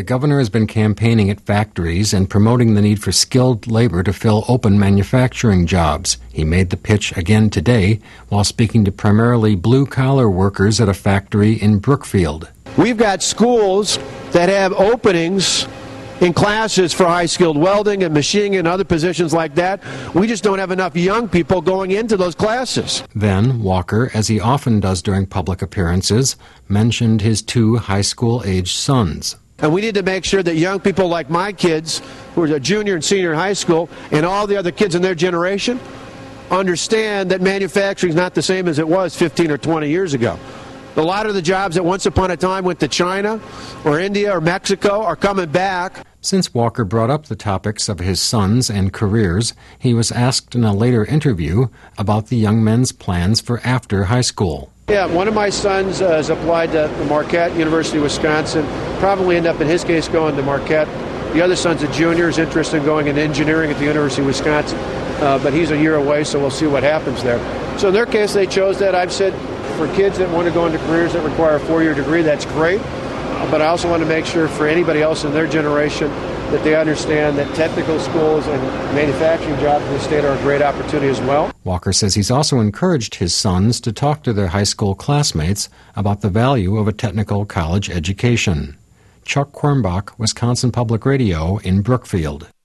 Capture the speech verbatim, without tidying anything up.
The governor has been campaigning at factories and promoting the need for skilled labor to fill open manufacturing jobs. He made the pitch again today while speaking to primarily blue-collar workers at a factory in Brookfield. We've got schools that have openings in classes for high-skilled welding and machining and other positions like that. We just don't have enough young people going into those classes. Then Walker, as he often does during public appearances, mentioned his two high school-aged sons. And we need to make sure that young people like my kids, who are a junior and senior in high school, and all the other kids in their generation, understand that manufacturing is not the same as it was fifteen or twenty years ago. A lot of the jobs that once upon a time went to China or India or Mexico are coming back. Since Walker brought up the topics of his sons and careers, he was asked in a later interview about the young men's plans for after high school. Yeah, one of my sons uh, has applied to the Marquette, University of Wisconsin. Probably end up, in his case, going to Marquette. The other son's a junior, is interested in going into engineering at the University of Wisconsin. Uh, but he's a year away, so we'll see what happens there. So in their case, they chose that. I've said for kids that want to go into careers that require a four-year degree, that's great. Uh, but I also want to make sure for anybody else in their generation that they understand that technical schools and manufacturing jobs in the state are a great opportunity as well. Walker says he's also encouraged his sons to talk to their high school classmates about the value of a technical college education. Chuck Quirmbach, Wisconsin Public Radio in Brookfield.